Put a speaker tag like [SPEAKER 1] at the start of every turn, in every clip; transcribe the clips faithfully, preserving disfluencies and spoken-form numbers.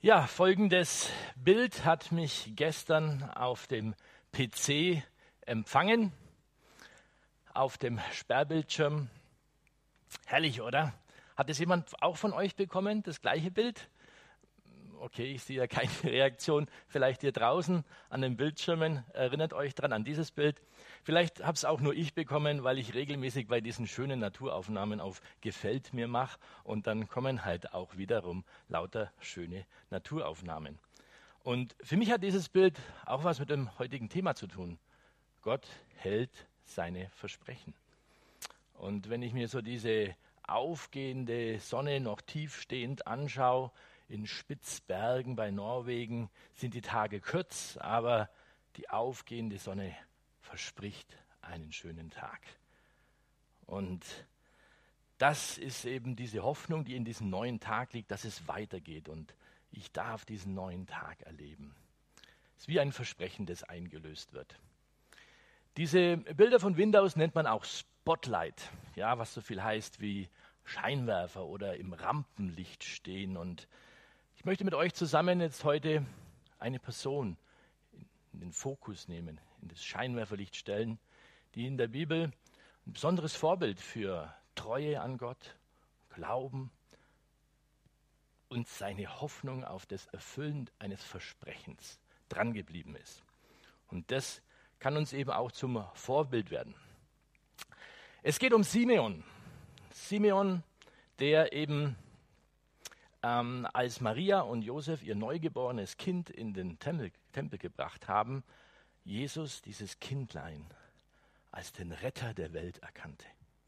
[SPEAKER 1] Ja, folgendes Bild hat mich gestern auf dem P C empfangen, auf dem Sperrbildschirm. Herrlich, oder? Hat es jemand auch von euch bekommen, das gleiche Bild? Okay, ich sehe ja keine Reaktion. Vielleicht ihr draußen an den Bildschirmen, erinnert euch dran an dieses Bild. Vielleicht habe es auch nur ich bekommen, weil ich regelmäßig bei diesen schönen Naturaufnahmen auf Gefällt mir mache und dann kommen halt auch wiederum lauter schöne Naturaufnahmen. Und für mich hat dieses Bild auch was mit dem heutigen Thema zu tun. Gott hält seine Versprechen. Und wenn ich mir so diese aufgehende Sonne noch tiefstehend anschaue, in Spitzbergen bei Norwegen sind die Tage kurz, aber die aufgehende Sonne verspricht einen schönen Tag. Und das ist eben diese Hoffnung, die in diesem neuen Tag liegt, dass es weitergeht und ich darf diesen neuen Tag erleben. Es ist wie ein Versprechen, das eingelöst wird. Diese Bilder von Windows nennt man auch Spotlight, ja, was so viel heißt wie Scheinwerfer oder im Rampenlicht stehen. Und ich möchte mit euch zusammen jetzt heute eine Person in den Fokus nehmen, in das Scheinwerferlicht stellen, die in der Bibel ein besonderes Vorbild für Treue an Gott, Glauben und seine Hoffnung auf das Erfüllen eines Versprechens drangeblieben ist. Und das kann uns eben auch zum Vorbild werden. Es geht um Simeon. Simeon, der eben ähm, als Maria und Josef ihr neugeborenes Kind in den Tempel, Tempel gebracht haben, Jesus, dieses Kindlein, als den Retter der Welt erkannte.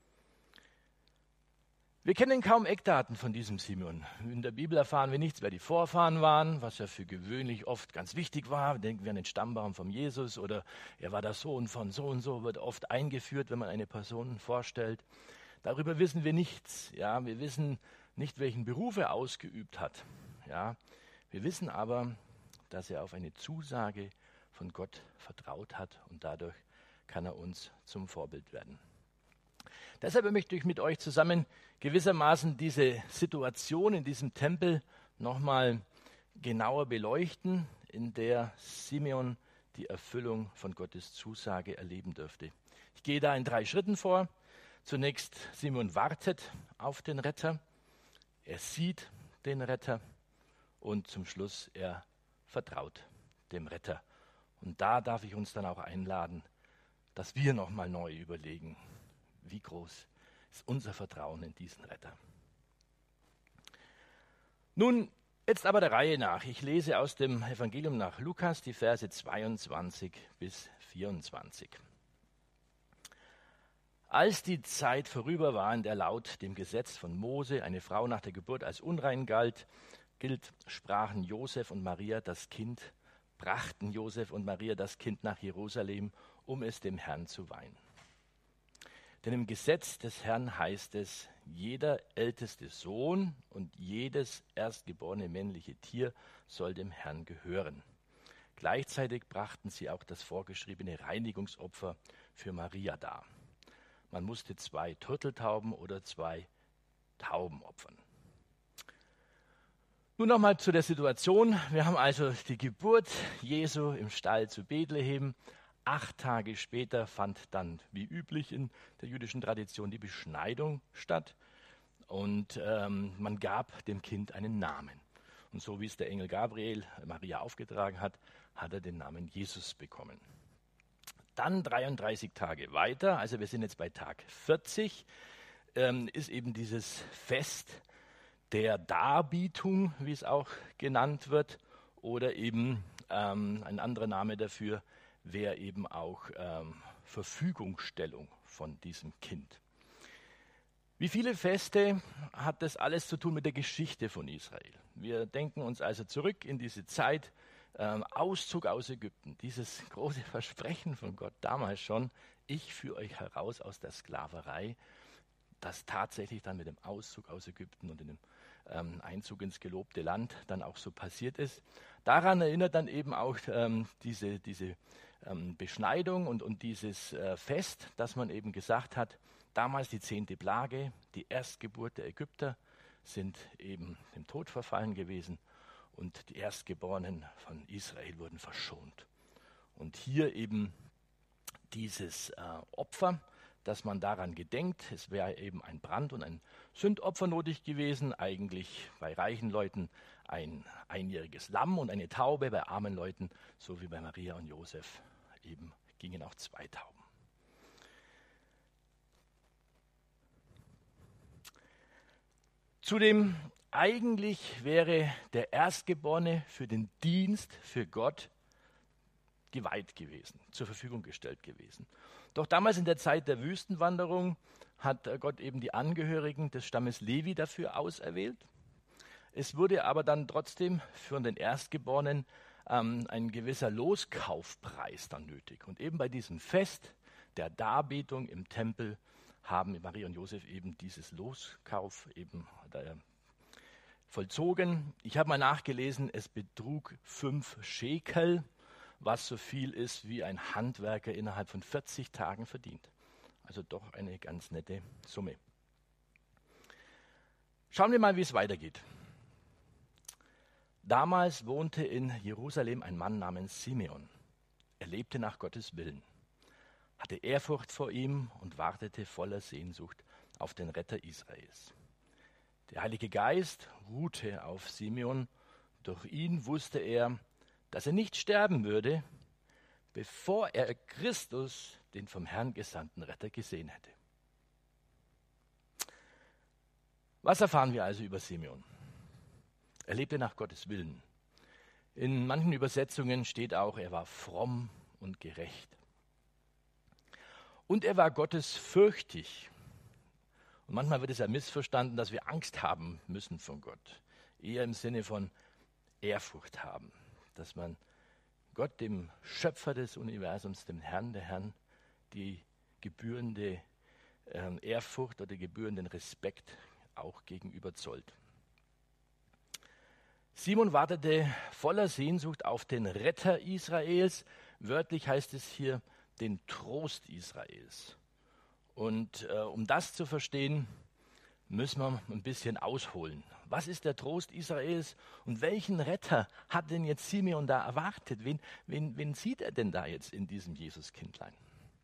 [SPEAKER 1] Wir kennen kaum Eckdaten von diesem Simeon. In der Bibel erfahren wir nichts, wer die Vorfahren waren, was ja für gewöhnlich oft ganz wichtig war. Denken wir an den Stammbaum von Jesus oder er war der Sohn von so und so, wird oft eingeführt, wenn man eine Person vorstellt. Darüber wissen wir nichts. Ja, wir wissen nicht, welchen Beruf er ausgeübt hat. Ja, wir wissen aber, dass er auf eine Zusage von Gott vertraut hat und dadurch kann er uns zum Vorbild werden. Deshalb möchte ich mit euch zusammen gewissermaßen diese Situation in diesem Tempel nochmal genauer beleuchten, in der Simeon die Erfüllung von Gottes Zusage erleben dürfte. Ich gehe da in drei Schritten vor. Zunächst, Simeon wartet auf den Retter, er sieht den Retter und zum Schluss, er vertraut dem Retter. Und da darf ich uns dann auch einladen, dass wir nochmal neu überlegen, wie groß ist unser Vertrauen in diesen Retter. Nun, jetzt aber der Reihe nach. Ich lese aus dem Evangelium nach Lukas die Verse zweiundzwanzig bis vierundzwanzig. Als die Zeit vorüber war, in der laut dem Gesetz von Mose eine Frau nach der Geburt als unrein galt, gilt, sprachen Josef und Maria das Kind, brachten Josef und Maria das Kind nach Jerusalem, um es dem Herrn zu weihen. Denn im Gesetz des Herrn heißt es, jeder älteste Sohn und jedes erstgeborene männliche Tier soll dem Herrn gehören. Gleichzeitig brachten sie auch das vorgeschriebene Reinigungsopfer für Maria dar. Man musste zwei Turteltauben oder zwei Tauben opfern. Nun nochmal zu der Situation. Wir haben also die Geburt Jesu im Stall zu Bethlehem. Acht Tage später fand dann, wie üblich in der jüdischen Tradition, die Beschneidung statt. Und ähm, man gab dem Kind einen Namen. Und so wie es der Engel Gabriel Maria aufgetragen hat, hat er den Namen Jesus bekommen. Dann dreiunddreißig Tage weiter, also wir sind jetzt bei Tag vierzig, ähm, ist eben dieses Fest der Darbietung, wie es auch genannt wird, oder eben ähm, ein anderer Name dafür wäre eben auch ähm, Verfügungstellung von diesem Kind. Wie viele Feste hat das alles zu tun mit der Geschichte von Israel? Wir denken uns also zurück in diese Zeit, ähm, Auszug aus Ägypten, dieses große Versprechen von Gott damals schon, ich führe euch heraus aus der Sklaverei, das tatsächlich dann mit dem Auszug aus Ägypten und dem ähm, Einzug ins gelobte Land dann auch so passiert ist. Daran erinnert dann eben auch ähm, diese, diese ähm, Beschneidung und, und dieses äh, Fest, dass man eben gesagt hat, damals die zehnte Plage, die Erstgeburt der Ägypter, sind eben dem Tod verfallen gewesen. und die Erstgeborenen von Israel wurden verschont. Und hier eben dieses äh, Opfer, dass man daran gedenkt. Es wäre eben ein Brand- und ein Sündopfer nötig gewesen. Eigentlich bei reichen Leuten ein einjähriges Lamm und eine Taube, bei armen Leuten, so wie bei Maria und Josef, eben gingen auch zwei Tauben. Zudem, eigentlich wäre der Erstgeborene für den Dienst für Gott geweiht gewesen, zur Verfügung gestellt gewesen. Doch damals in der Zeit der Wüstenwanderung hat Gott eben die Angehörigen des Stammes Levi dafür auserwählt. Es wurde aber dann trotzdem für den Erstgeborenen ähm, ein gewisser Loskaufpreis dann nötig. Und eben bei diesem Fest der Darbietung im Tempel haben Maria und Josef eben dieses Loskauf eben äh, vollzogen. Ich habe mal nachgelesen, es betrug fünf Schekel, was so viel ist, wie ein Handwerker innerhalb von vierzig Tagen verdient. Also doch eine ganz nette Summe. Schauen wir mal, wie es weitergeht. Damals wohnte in Jerusalem ein Mann namens Simeon. Er lebte nach Gottes Willen, hatte Ehrfurcht vor ihm und wartete voller Sehnsucht auf den Retter Israels. Der Heilige Geist ruhte auf Simeon. Durch ihn wusste er, dass er nicht sterben würde, bevor er Christus, den vom Herrn gesandten Retter, gesehen hätte. Was erfahren wir also über Simeon? Er lebte nach Gottes Willen. In manchen Übersetzungen steht auch, er war fromm und gerecht. Und er war gottesfürchtig. Und manchmal wird es ja missverstanden, dass wir Angst haben müssen von Gott. Eher im Sinne von Ehrfurcht haben. Dass man Gott, dem Schöpfer des Universums, dem Herrn der Herren, die gebührende äh, Ehrfurcht oder gebührenden Respekt auch gegenüber zollt. Simon wartete voller Sehnsucht auf den Retter Israels. Wörtlich heißt es hier, den Trost Israels. Und äh, um das zu verstehen, müssen wir ein bisschen ausholen. Was ist der Trost Israels und welchen Retter hat denn jetzt Simeon da erwartet? Wen, wen, wen sieht er denn da jetzt in diesem Jesuskindlein?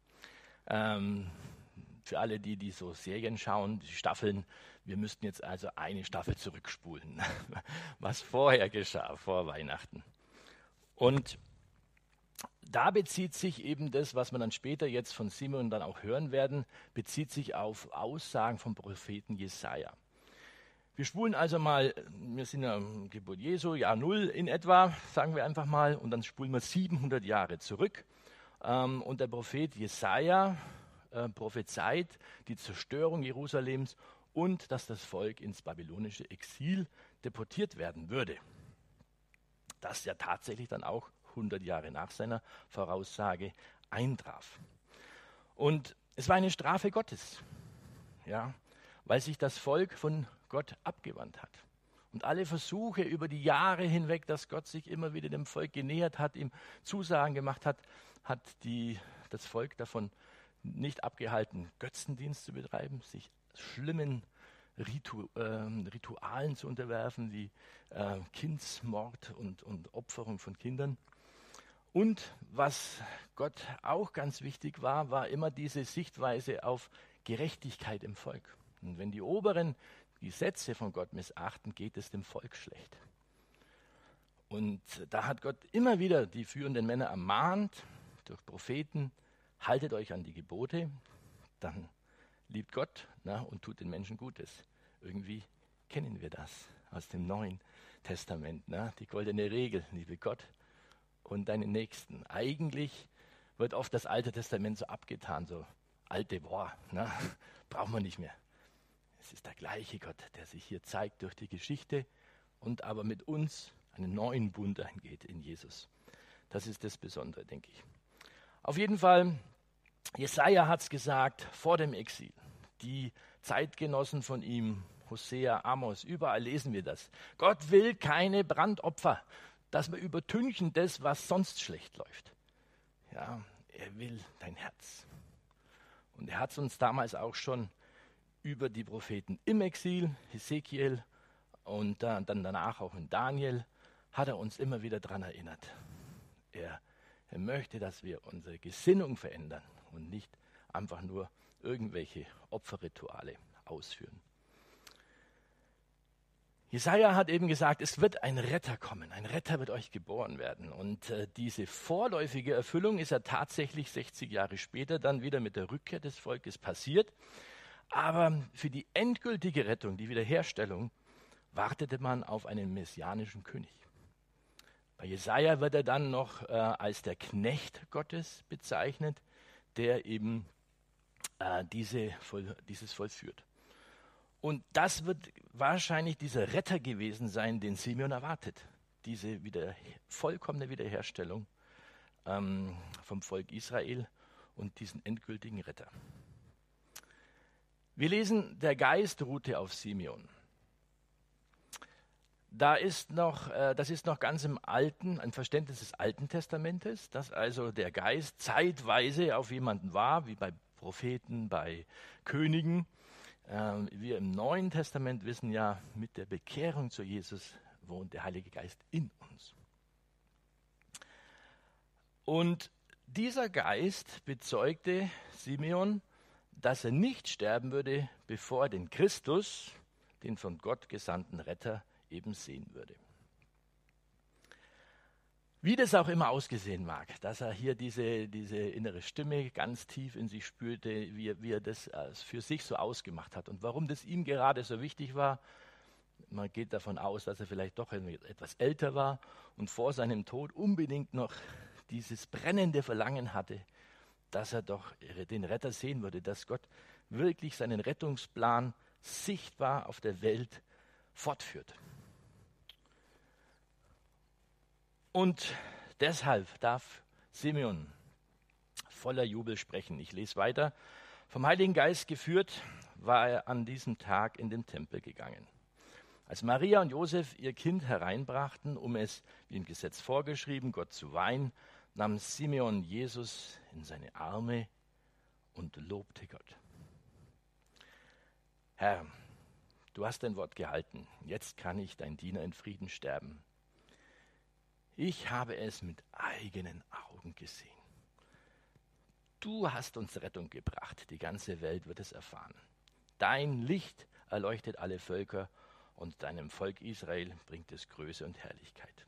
[SPEAKER 1] Ähm, für alle, die, die so Serien schauen, die Staffeln, wir müssten jetzt also eine Staffel zurückspulen, was vorher geschah, vor Weihnachten. Und da bezieht sich eben das, was wir dann später jetzt von Simeon dann auch hören werden, bezieht sich auf Aussagen vom Propheten Jesaja. Wir spulen also mal, wir sind ja Geburt Jesu, Jahr Null in etwa, sagen wir einfach mal, und dann spulen wir siebenhundert Jahre zurück. Ähm, und der Prophet Jesaja äh, prophezeit die Zerstörung Jerusalems und dass das Volk ins babylonische Exil deportiert werden würde. Das ja tatsächlich dann auch hundert Jahre nach seiner Voraussage eintraf. Und es war eine Strafe Gottes, ja, weil sich das Volk von Gott abgewandt hat. Und alle Versuche über die Jahre hinweg, dass Gott sich immer wieder dem Volk genähert hat, ihm Zusagen gemacht hat, hat die, das Volk davon nicht abgehalten, Götzendienst zu betreiben, sich schlimmen Ritu, äh, Ritualen zu unterwerfen, wie äh, Kindsmord und, und Opferung von Kindern. Und was Gott auch ganz wichtig war, war immer diese Sichtweise auf Gerechtigkeit im Volk. Und wenn die Oberen die Gesetze von Gott missachten, geht es dem Volk schlecht. Und da hat Gott immer wieder die führenden Männer ermahnt, durch Propheten, haltet euch an die Gebote, dann liebt Gott, na, und tut den Menschen Gutes. Irgendwie kennen wir das aus dem Neuen Testament, na, die goldene Regel, liebe Gott und deinen Nächsten. Eigentlich wird oft das Alte Testament so abgetan, so alte, boah, na, brauchen wir nicht mehr. Es ist der gleiche Gott, der sich hier zeigt durch die Geschichte und aber mit uns einen neuen Bund eingeht in Jesus. Das ist das Besondere, denke ich. Auf jeden Fall, Jesaja hat es gesagt, vor dem Exil. Die Zeitgenossen von ihm, Hosea, Amos, überall lesen wir das. Gott will keine Brandopfer, dass wir übertünchen das, was sonst schlecht läuft. Ja, er will dein Herz. Und er hat es uns damals auch schon über die Propheten im Exil, Hesekiel und dann danach auch in Daniel, hat er uns immer wieder daran erinnert. Er, er möchte, dass wir unsere Gesinnung verändern und nicht einfach nur irgendwelche Opferrituale ausführen. Jesaja hat eben gesagt, es wird ein Retter kommen, ein Retter wird euch geboren werden. Und äh, diese vorläufige Erfüllung ist ja tatsächlich sechzig Jahre später dann wieder mit der Rückkehr des Volkes passiert. Aber für die endgültige Rettung, die Wiederherstellung, wartete man auf einen messianischen König. Bei Jesaja wird er dann noch äh, als der Knecht Gottes bezeichnet, der eben äh, diese, voll, dieses vollführt. Und das wird wahrscheinlich dieser Retter gewesen sein, den Simeon erwartet. Diese wieder, vollkommene Wiederherstellung ähm, vom Volk Israel und diesen endgültigen Retter. Wir lesen, der Geist ruhte auf Simeon. Da ist noch, äh, das ist noch ganz im Alten, ein Verständnis des Alten Testamentes, dass also der Geist zeitweise auf jemanden war, wie bei Propheten, bei Königen. Ähm, wir im Neuen Testament wissen ja, mit der Bekehrung zu Jesus wohnt der Heilige Geist in uns. Und dieser Geist bezeugte Simeon, dass er nicht sterben würde, bevor er den Christus, den von Gott gesandten Retter, eben sehen würde. Wie das auch immer ausgesehen mag, dass er hier diese, diese innere Stimme ganz tief in sich spürte, wie, wie er das für sich so ausgemacht hat und warum das ihm gerade so wichtig war. Man geht davon aus, dass er vielleicht doch etwas älter war und vor seinem Tod unbedingt noch dieses brennende Verlangen hatte, dass er doch den Retter sehen würde, dass Gott wirklich seinen Rettungsplan sichtbar auf der Welt fortführt. Und deshalb darf Simeon voller Jubel sprechen. Ich lese weiter. Vom Heiligen Geist geführt war er an diesem Tag in den Tempel gegangen. Als Maria und Josef ihr Kind hereinbrachten, um es, wie im Gesetz vorgeschrieben, Gott zu weihen, nahm Simeon Jesus in seine Arme und lobte Gott. Herr, du hast dein Wort gehalten. Jetzt kann ich, dein Diener, in Frieden sterben. Ich habe es mit eigenen Augen gesehen. Du hast uns Rettung gebracht. Die ganze Welt wird es erfahren. Dein Licht erleuchtet alle Völker und deinem Volk Israel bringt es Größe und Herrlichkeit.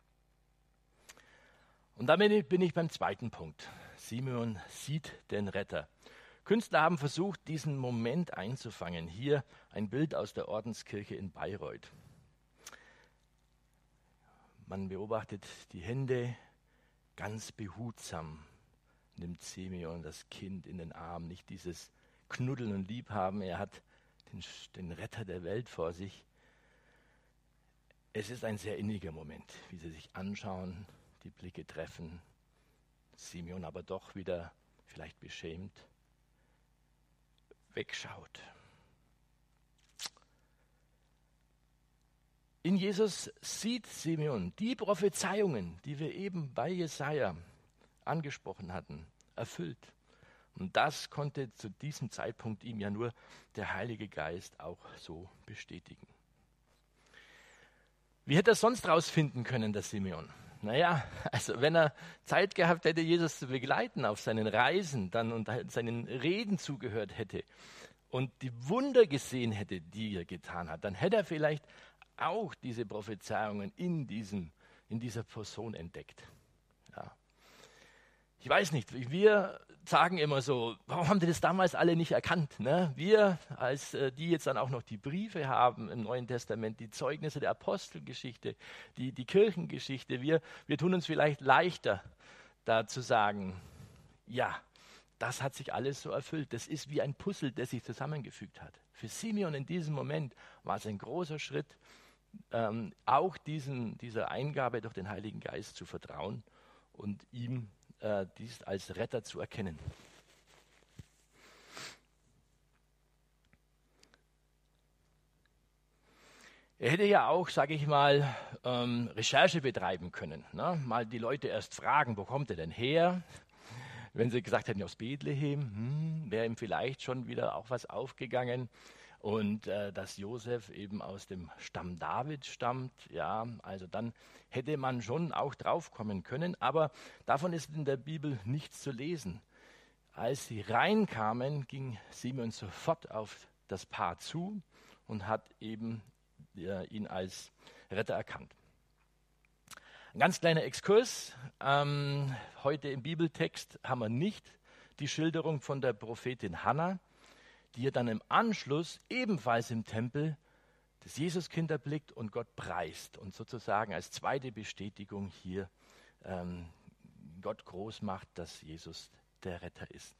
[SPEAKER 1] Und damit bin ich beim zweiten Punkt. Simeon sieht den Retter. Künstler haben versucht, diesen Moment einzufangen. Hier ein Bild aus der Ordenskirche in Bayreuth. Man beobachtet die Hände, ganz behutsam nimmt Simeon das Kind in den Arm. Nicht dieses Knuddeln und Liebhaben, er hat den, den Retter der Welt vor sich. Es ist ein sehr inniger Moment, wie sie sich anschauen, die Blicke treffen. Simeon aber doch wieder, vielleicht beschämt, wegschaut. In Jesus sieht Simeon die Prophezeiungen, die wir eben bei Jesaja angesprochen hatten, erfüllt. Und das konnte zu diesem Zeitpunkt ihm ja nur der Heilige Geist auch so bestätigen. Wie hätte er sonst rausfinden können, der Simeon? Naja, also wenn er Zeit gehabt hätte, Jesus zu begleiten auf seinen Reisen, dann und seinen Reden zugehört hätte und die Wunder gesehen hätte, die er getan hat, dann hätte er vielleicht auch diese Prophezeiungen in, diesem, in dieser Person entdeckt. Ja. Ich weiß nicht, wir sagen immer so, warum haben die das damals alle nicht erkannt? Ne? Wir, als äh, die jetzt dann auch noch die Briefe haben im Neuen Testament, die Zeugnisse der Apostelgeschichte, die, die Kirchengeschichte, wir, wir tun uns vielleicht leichter, da zu sagen, ja, das hat sich alles so erfüllt. Das ist wie ein Puzzle, das sich zusammengefügt hat. Für Simeon in diesem Moment war es ein großer Schritt, ähm, auch diesen, dieser Eingabe durch den Heiligen Geist zu vertrauen und ihm äh, dies als Retter zu erkennen. Er hätte ja auch, sage ich mal, ähm, Recherche betreiben können. Ne? Mal die Leute erst fragen, wo kommt er denn her? Wenn sie gesagt hätten, aus Bethlehem, hm, wäre ihm vielleicht schon wieder auch was aufgegangen. und äh, dass Josef eben aus dem Stamm David stammt. Ja, also dann hätte man schon auch draufkommen können, aber davon ist in der Bibel nichts zu lesen. Als sie reinkamen, ging Simeon sofort auf das Paar zu und hat eben äh, ihn als Retter erkannt. Ein ganz kleiner Exkurs. Ähm, heute im Bibeltext haben wir nicht die Schilderung von der Prophetin Hannah, die ja dann im Anschluss ebenfalls im Tempel das Jesuskind erblickt und Gott preist und sozusagen als zweite Bestätigung hier ähm, Gott groß macht, dass Jesus der Retter ist.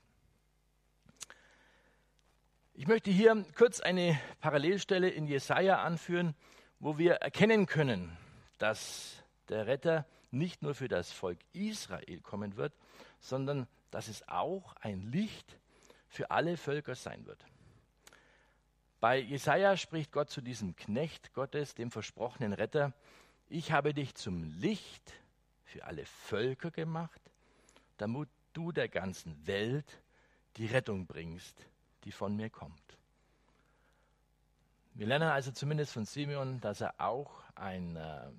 [SPEAKER 1] Ich möchte hier kurz eine Parallelstelle in Jesaja anführen, wo wir erkennen können, dass der Retter nicht nur für das Volk Israel kommen wird, sondern dass es auch ein Licht für alle Völker sein wird. Bei Jesaja spricht Gott zu diesem Knecht Gottes, dem versprochenen Retter: Ich habe dich zum Licht für alle Völker gemacht, damit du der ganzen Welt die Rettung bringst, die von mir kommt. Wir lernen also zumindest von Simeon, dass er auch ein äh,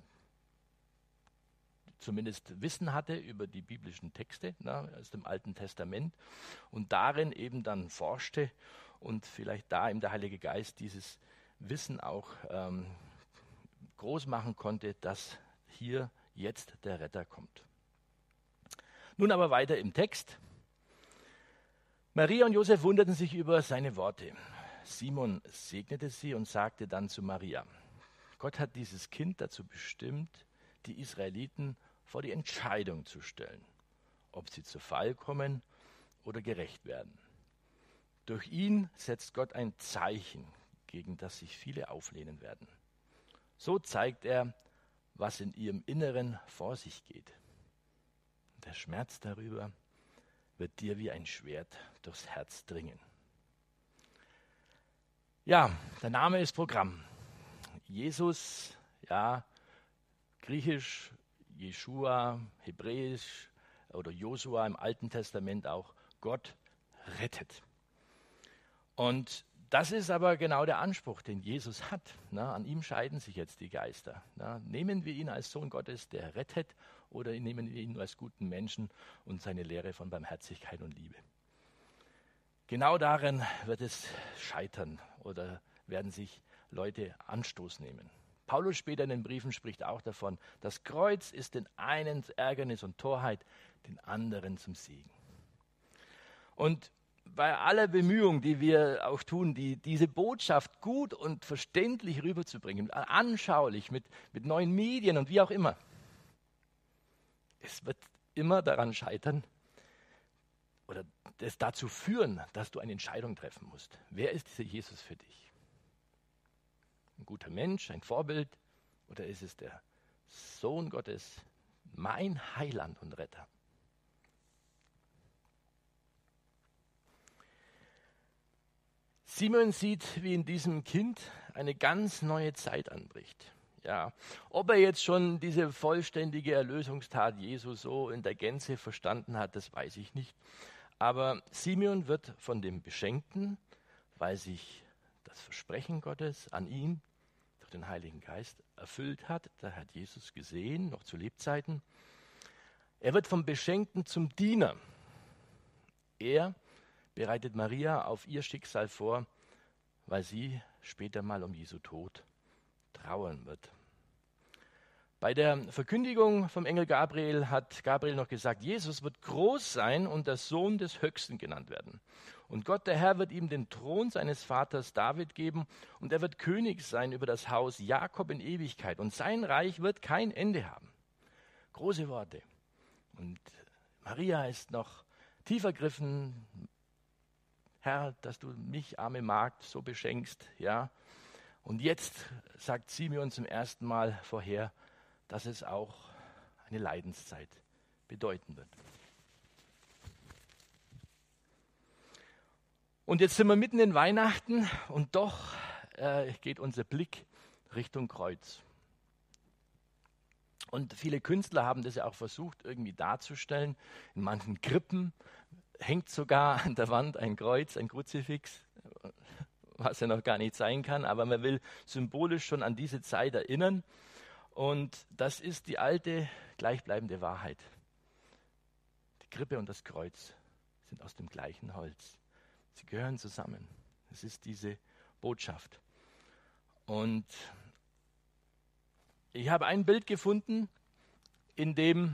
[SPEAKER 1] zumindest Wissen hatte über die biblischen Texte, na, aus dem Alten Testament und darin eben dann forschte und vielleicht da ihm der Heilige Geist dieses Wissen auch ähm, groß machen konnte, dass hier jetzt der Retter kommt. Nun aber weiter im Text. Maria und Josef wunderten sich über seine Worte. Simon segnete sie und sagte dann zu Maria: Gott hat dieses Kind dazu bestimmt, die Israeliten vor die Entscheidung zu stellen, ob sie zu Fall kommen oder gerecht werden. Durch ihn setzt Gott ein Zeichen, gegen das sich viele auflehnen werden. So zeigt er, was in ihrem Inneren vor sich geht. Der Schmerz darüber wird dir wie ein Schwert durchs Herz dringen. Ja, der Name ist Programm. Jesus, ja, griechisch, Jeschua, hebräisch oder Josua im Alten Testament auch, Gott rettet. Und das ist aber genau der Anspruch, den Jesus hat. Na, an ihm scheiden sich jetzt die Geister. Na, nehmen wir ihn als Sohn Gottes, der rettet, oder nehmen wir ihn nur als guten Menschen und seine Lehre von Barmherzigkeit und Liebe? Genau darin wird es scheitern oder werden sich Leute Anstoß nehmen. Paulus später in den Briefen spricht auch davon, das Kreuz ist den einen Ärgernis und Torheit, den anderen zum Segen. Und bei aller Bemühung, die wir auch tun, die, diese Botschaft gut und verständlich rüberzubringen, anschaulich, mit, mit neuen Medien und wie auch immer, es wird immer daran scheitern oder es dazu führen, dass du eine Entscheidung treffen musst. Wer ist dieser Jesus für dich? Ein guter Mensch, ein Vorbild, oder ist es der Sohn Gottes, mein Heiland und Retter? Simeon sieht, wie in diesem Kind eine ganz neue Zeit anbricht. Ja, ob er jetzt schon diese vollständige Erlösungstat Jesu so in der Gänze verstanden hat, das weiß ich nicht. Aber Simeon wird von dem Beschenkten, weil sich das Versprechen Gottes an ihn durch den Heiligen Geist erfüllt hat. Da hat Jesus gesehen, noch zu Lebzeiten. Er wird vom Beschenkten zum Diener. Er bereitet Maria auf ihr Schicksal vor, weil sie später mal um Jesu Tod trauern wird. Bei der Verkündigung vom Engel Gabriel hat Gabriel noch gesagt, Jesus wird groß sein und der Sohn des Höchsten genannt werden. Und Gott, der Herr, wird ihm den Thron seines Vaters David geben und er wird König sein über das Haus Jakob in Ewigkeit und sein Reich wird kein Ende haben. Große Worte. Und Maria ist noch tief ergriffen. Herr, dass du mich, arme Magd, so beschenkst, ja. Und jetzt sagt Simeon zum ersten Mal vorher, dass es auch eine Leidenszeit bedeuten wird. Und jetzt sind wir mitten in Weihnachten und doch äh, geht unser Blick Richtung Kreuz. Und viele Künstler haben das ja auch versucht, irgendwie darzustellen. In manchen Krippen hängt sogar an der Wand ein Kreuz, ein Kruzifix. was er noch gar nicht sein kann, aber man will symbolisch schon an diese Zeit erinnern. Und das ist die alte, gleichbleibende Wahrheit. Die Krippe und das Kreuz sind aus dem gleichen Holz. Sie gehören zusammen. Es ist diese Botschaft. Und ich habe ein Bild gefunden, in dem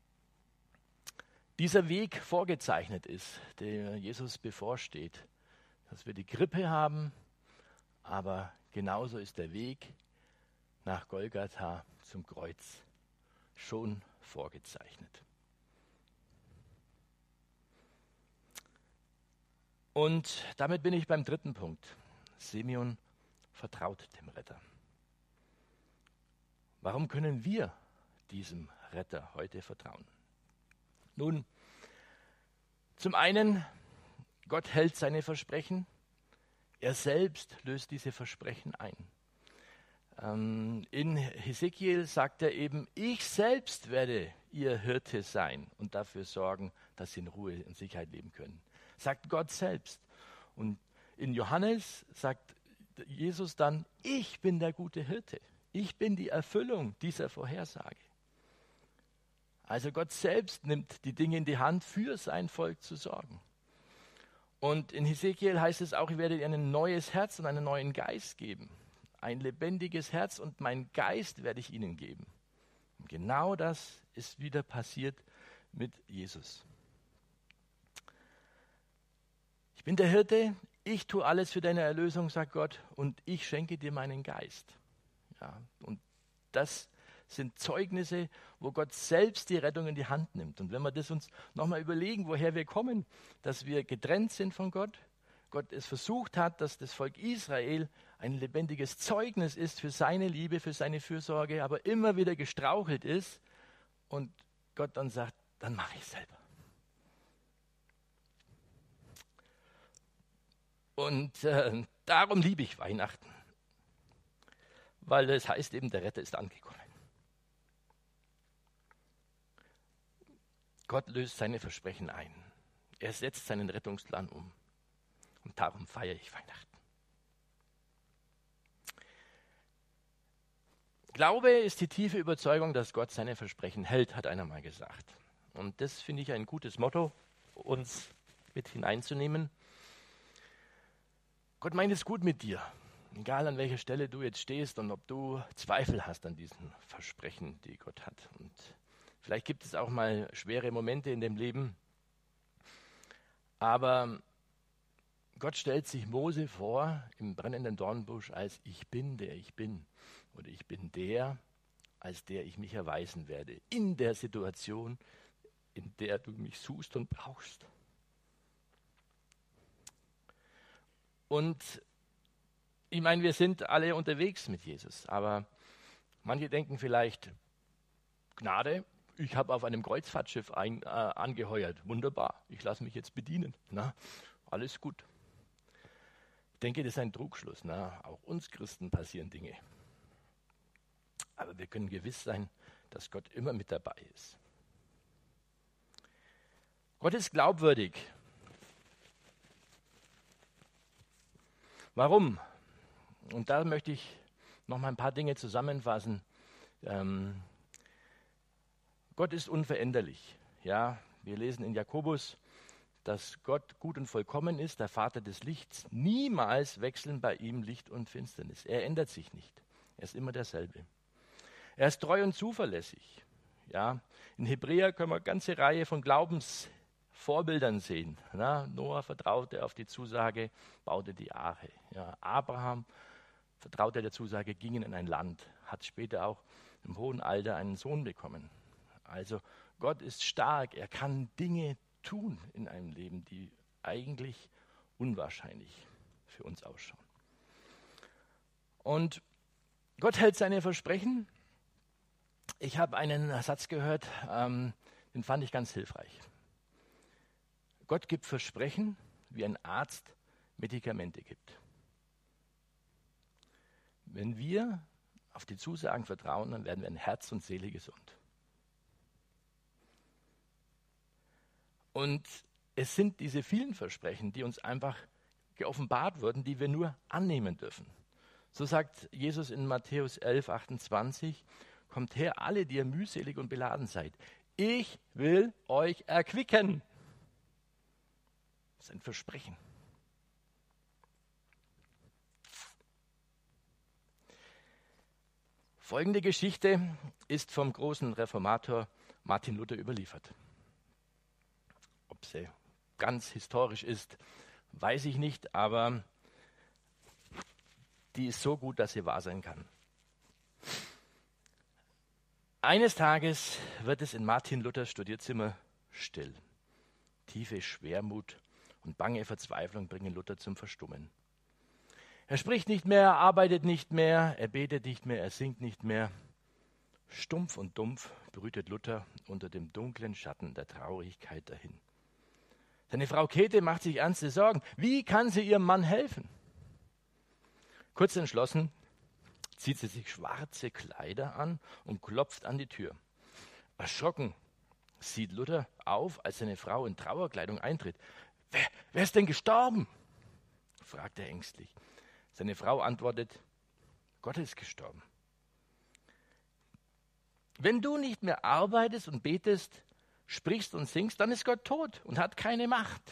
[SPEAKER 1] dieser Weg vorgezeichnet ist, der Jesus bevorsteht. Dass wir die Krippe haben, aber genauso ist der Weg nach Golgatha zum Kreuz schon vorgezeichnet. Und damit bin ich beim dritten Punkt. Simeon vertraut dem Retter. Warum können wir diesem Retter heute vertrauen? Nun, zum einen, Gott hält seine Versprechen. Er selbst löst diese Versprechen ein. Ähm, in Hesekiel sagt er eben, ich selbst werde ihr Hirte sein und dafür sorgen, dass sie in Ruhe und Sicherheit leben können. Sagt Gott selbst. Und in Johannes sagt Jesus dann, ich bin der gute Hirte. Ich bin die Erfüllung dieser Vorhersage. Also Gott selbst nimmt die Dinge in die Hand, für sein Volk zu sorgen. Und in Hesekiel heißt es auch, ich werde dir ein neues Herz und einen neuen Geist geben. Ein lebendiges Herz und mein Geist werde ich ihnen geben. Und genau das ist wieder passiert mit Jesus. Ich bin der Hirte, ich tue alles für deine Erlösung, sagt Gott, und ich schenke dir meinen Geist. Ja, und das sind Zeugnisse, wo Gott selbst die Rettung in die Hand nimmt. Und wenn wir das uns nochmal überlegen, woher wir kommen, dass wir getrennt sind von Gott, Gott es versucht hat, dass das Volk Israel ein lebendiges Zeugnis ist für seine Liebe, für seine Fürsorge, aber immer wieder gestrauchelt ist und Gott dann sagt, dann mache ich es selber. Und äh, darum liebe ich Weihnachten, weil es heißt eben, der Retter ist angekommen. Gott löst seine Versprechen ein. Er setzt seinen Rettungsplan um. Und darum feiere ich Weihnachten. Glaube ist die tiefe Überzeugung, dass Gott seine Versprechen hält, hat einer mal gesagt. Und das finde ich ein gutes Motto, uns mit hineinzunehmen. Gott meint es gut mit dir, egal an welcher Stelle du jetzt stehst und ob du Zweifel hast an diesen Versprechen, die Gott hat. Und vielleicht gibt es auch mal schwere Momente in dem Leben, aber Gott stellt sich Mose vor im brennenden Dornbusch als ich bin, der ich bin. Oder ich bin der, als der ich mich erweisen werde. In der Situation, in der du mich suchst und brauchst. Und ich meine, wir sind alle unterwegs mit Jesus. Aber manche denken vielleicht, Gnade, ich habe auf einem Kreuzfahrtschiff ein, äh, angeheuert. Wunderbar, ich lasse mich jetzt bedienen. Na, alles gut. Ich denke, das ist ein Trugschluss. Na, auch uns Christen passieren Dinge. Aber wir können gewiss sein, dass Gott immer mit dabei ist. Gott ist glaubwürdig. Warum? Und da möchte ich noch mal ein paar Dinge zusammenfassen. Ähm, Gott ist unveränderlich. Ja, wir lesen in Jakobus, dass Gott gut und vollkommen ist, der Vater des Lichts. Niemals wechseln bei ihm Licht und Finsternis. Er ändert sich nicht. Er ist immer derselbe. Er ist treu und zuverlässig. Ja, in Hebräer können wir eine ganze Reihe von Glaubensvorbildern sehen. Na, Noah vertraute auf die Zusage, baute die Arche. Ja, Abraham vertraute der Zusage, ging in ein Land, hat später auch im hohen Alter einen Sohn bekommen. Also Gott ist stark, er kann Dinge tun in einem Leben, die eigentlich unwahrscheinlich für uns ausschauen. Und Gott hält seine Versprechen. Ich habe einen Satz gehört, ähm, den fand ich ganz hilfreich. Gott gibt Versprechen, wie ein Arzt Medikamente gibt. Wenn wir auf die Zusagen vertrauen, dann werden wir in Herz und Seele gesund. Und es sind diese vielen Versprechen, die uns einfach geoffenbart wurden, die wir nur annehmen dürfen. So sagt Jesus in Matthäus elf, achtundzwanzig, kommt her, alle, die ihr mühselig und beladen seid. Ich will euch erquicken. Das ist ein Versprechen. Folgende Geschichte ist vom großen Reformator Martin Luther überliefert. Ob sie ganz historisch ist, weiß ich nicht, aber die ist so gut, dass sie wahr sein kann. Eines Tages wird es in Martin Luthers Studierzimmer still. Tiefe Schwermut und bange Verzweiflung bringen Luther zum Verstummen. Er spricht nicht mehr, er arbeitet nicht mehr, er betet nicht mehr, er singt nicht mehr. Stumpf und dumpf brütet Luther unter dem dunklen Schatten der Traurigkeit dahin. Seine Frau Käthe macht sich ernste Sorgen. Wie kann sie ihrem Mann helfen? Kurz entschlossen zieht sie sich schwarze Kleider an und klopft an die Tür. Erschrocken sieht Luther auf, als seine Frau in Trauerkleidung eintritt. Wer, wer ist denn gestorben? Fragt er ängstlich. Seine Frau antwortet, Gott ist gestorben. Wenn du nicht mehr arbeitest und betest, sprichst und singst, dann ist Gott tot und hat keine Macht.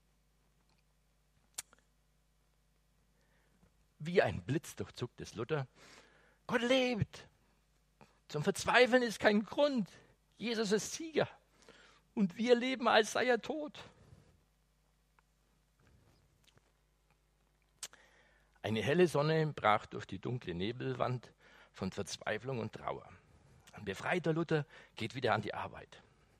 [SPEAKER 1] Wie ein Blitz durchzuckt es Luther. Gott lebt. Zum Verzweifeln ist kein Grund. Jesus ist Sieger. Und wir leben, als sei er tot. Eine helle Sonne brach durch die dunkle Nebelwand von Verzweiflung und Trauer. Ein befreiter Luther geht wieder an die Arbeit.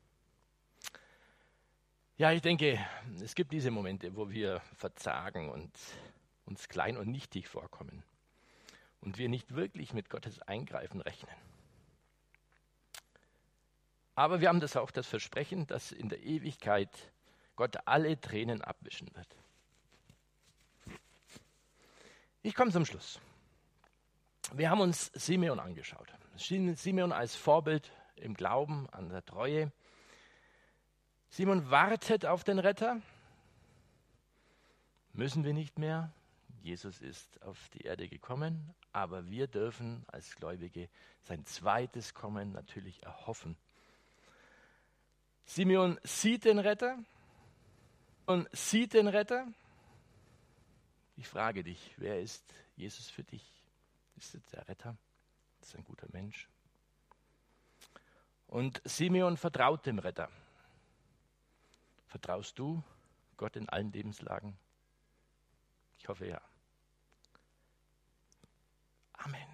[SPEAKER 1] Ja, ich denke, es gibt diese Momente, wo wir verzagen und uns klein und nichtig vorkommen und wir nicht wirklich mit Gottes Eingreifen rechnen. Aber wir haben das auch das Versprechen, dass in der Ewigkeit Gott alle Tränen abwischen wird. Ich komme zum Schluss. Wir haben uns Simeon angeschaut. Simeon als Vorbild im Glauben, an der Treue. Simeon wartet auf den Retter. Müssen wir nicht mehr. Jesus ist auf die Erde gekommen, aber wir dürfen als Gläubige sein zweites Kommen natürlich erhoffen. Simeon sieht den Retter und sieht den Retter. Ich frage dich, wer ist Jesus für dich? Ist es der Retter? Ist es ein guter Mensch? Und Simeon vertraut dem Retter. Vertraust du Gott in allen Lebenslagen? Ich hoffe ja. Amen.